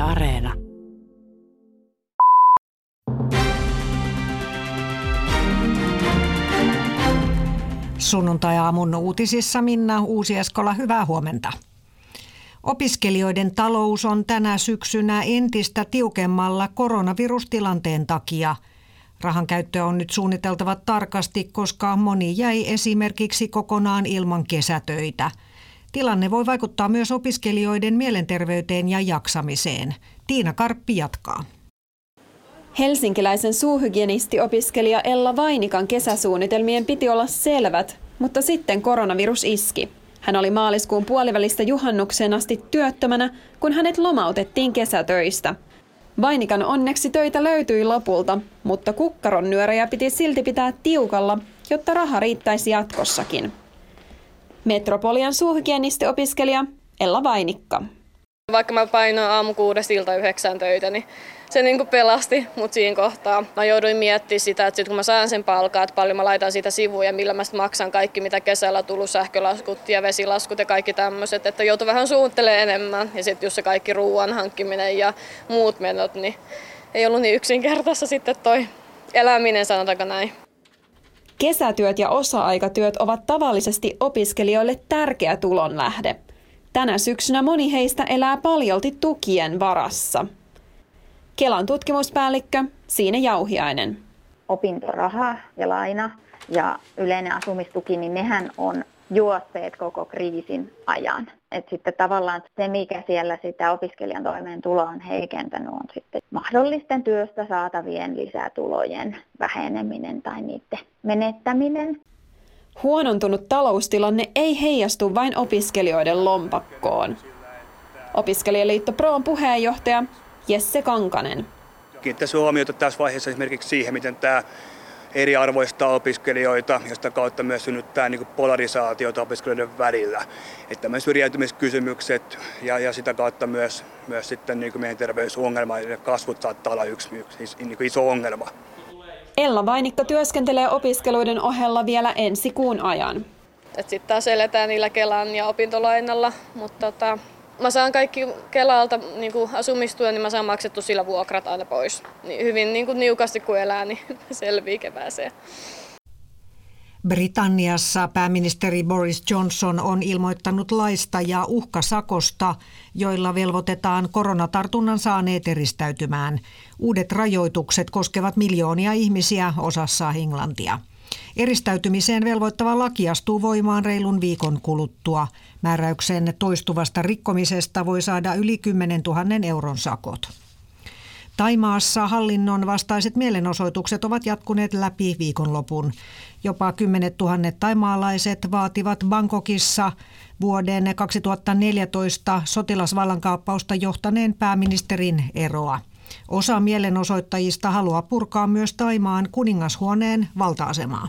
Areena. Sunnuntai-aamun uutisissa Minna Uusieskola, hyvää huomenta. Opiskelijoiden talous on tänä syksynä entistä tiukemmalla koronavirustilanteen takia. Rahan käyttöä on nyt suunniteltava tarkasti, koska moni jäi esimerkiksi kokonaan ilman kesätöitä. Tilanne voi vaikuttaa myös opiskelijoiden mielenterveyteen ja jaksamiseen. Tiina Karppi jatkaa. Helsinkiläisen suuhygienistiopiskelija Ella Vainikan kesäsuunnitelmien piti olla selvät, mutta sitten koronavirus iski. Hän oli maaliskuun puolivälistä juhannukseen asti työttömänä, kun hänet lomautettiin kesätöistä. Vainikan onneksi töitä löytyi lopulta, mutta kukkaron nyörejä piti silti pitää tiukalla, jotta raha riittäisi jatkossakin. Metropolian suuhygienistiopiskelija Ella Vainikka. Vaikka mä painoin aamu 6–9 töitä, niin se pelasti mut siinä kohtaa. Mä jouduin miettimään sitä, että sit kun mä saan sen palkaa, että paljon mä laitan siitä sivuun ja millä mä maksan kaikki, mitä kesällä on tullut, sähkölaskut ja vesilaskut ja kaikki tämmöiset. Että joutui vähän suunnittelemaan enemmän ja sitten just se kaikki ruoan hankkiminen ja muut menot, niin ei ollut niin yksinkertaista sitten toi eläminen, sanotaanko näin. Kesätyöt ja osa-aikatyöt ovat tavallisesti opiskelijoille tärkeä tulonlähde. Tänä syksynä moni heistä elää paljolti tukien varassa. Kelan tutkimuspäällikkö Siine Jauhiainen. Opintoraha ja laina ja yleinen asumistuki, niin nehän on juosseet koko kriisin ajan. Et sitten tavallaan se, mikä siellä sitä opiskelijan toimeentuloa on heikentänyt, on sitten mahdollisten työstä saatavien lisätulojen väheneminen tai niiden menettäminen. Huonontunut taloustilanne ei heijastu vain opiskelijoiden lompakkoon. Opiskelijaliitto Proon puheenjohtaja Jesse Kankanen. Kiinnittäisin huomiota tässä vaiheessa esimerkiksi siihen, miten tämä eriarvoistaa opiskelijoita, josta kautta myös synnyttää polarisaatiota opiskelijoiden välillä. Että nämä syrjäytymiskysymykset ja sitä kautta myös sitten meidän terveysongelma ja kasvut saattaa olla yksi iso ongelma. Ella Vainikka työskentelee opiskeluiden ohella vielä ensi kuun ajan. Sitten taas eletään niillä Kelan ja opintolainalla, mutta mä saan kaikki Kelalta asumistuen, niin mä saan maksettu sillä vuokrat aina pois. Niin hyvin niukasti kun elää, niin selviää kevääseen. Britanniassa pääministeri Boris Johnson on ilmoittanut laista ja uhkasakosta, joilla velvoitetaan koronatartunnan saaneet eristäytymään. Uudet rajoitukset koskevat miljoonia ihmisiä osassa Englantia. Eristäytymiseen velvoittava laki astuu voimaan reilun viikon kuluttua. Määräyksen toistuvasta rikkomisesta voi saada yli 10 000 euron sakot. Thaimaassa hallinnon vastaiset mielenosoitukset ovat jatkuneet läpi viikonlopun. Jopa 10 000 taimaalaiset vaativat Bangkokissa vuoden 2014 sotilasvallankaappausta johtaneen pääministerin eroa. Osa mielenosoittajista haluaa purkaa myös Thaimaan kuningashuoneen valta-asemaa.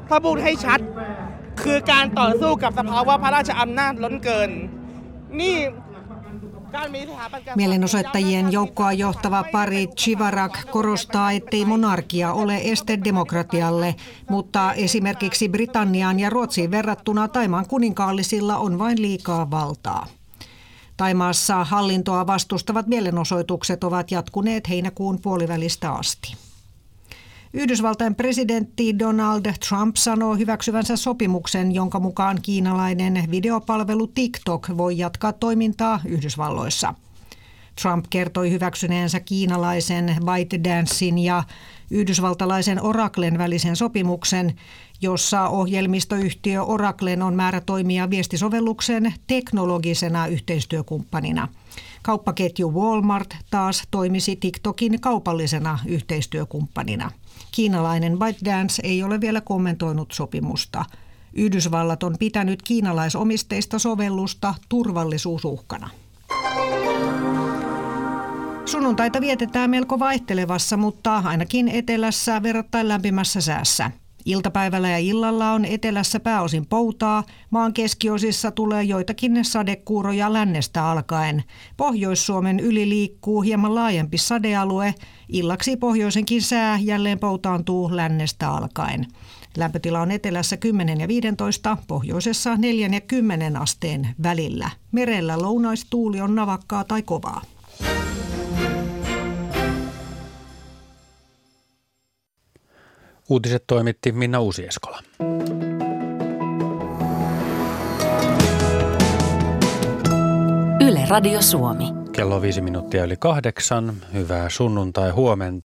Mielenosoittajien joukkoa johtava Pari Chivarak korostaa, ettei monarkia ole este demokratialle, mutta esimerkiksi Britanniaan ja Ruotsiin verrattuna Thaimaan kuninkaallisilla on vain liikaa valtaa. Thaimaassa hallintoa vastustavat mielenosoitukset ovat jatkuneet heinäkuun puolivälistä asti. Yhdysvaltain presidentti Donald Trump sanoo hyväksyvänsä sopimuksen, jonka mukaan kiinalainen videopalvelu TikTok voi jatkaa toimintaa Yhdysvalloissa. Trump kertoi hyväksyneensä kiinalaisen ByteDancein ja yhdysvaltalaisen Oraclen välisen sopimuksen, jossa ohjelmistoyhtiö Oraclen on määrä toimia viestisovelluksen teknologisena yhteistyökumppanina. Kauppaketju Walmart taas toimisi TikTokin kaupallisena yhteistyökumppanina. Kiinalainen ByteDance ei ole vielä kommentoinut sopimusta. Yhdysvallat on pitänyt kiinalaisomisteista sovellusta turvallisuusuhkana. Sunnuntaita vietetään melko vaihtelevassa, mutta ainakin etelässä verrattain lämpimässä säässä. Iltapäivällä ja illalla on etelässä pääosin poutaa, maan keskiosissa tulee joitakin sadekuuroja lännestä alkaen. Pohjois-Suomen yli liikkuu hieman laajempi sadealue, illaksi pohjoisenkin sää jälleen poutaantuu lännestä alkaen. Lämpötila on etelässä 10 ja 15, pohjoisessa 4 ja 10 asteen välillä. Merellä lounaistuuli on navakkaa tai kovaa. Uutiset toimitti Minna Uusieskola. Yle Radio Suomi. Kello on 5 minuuttia yli 8. Hyvää sunnuntai huomenta.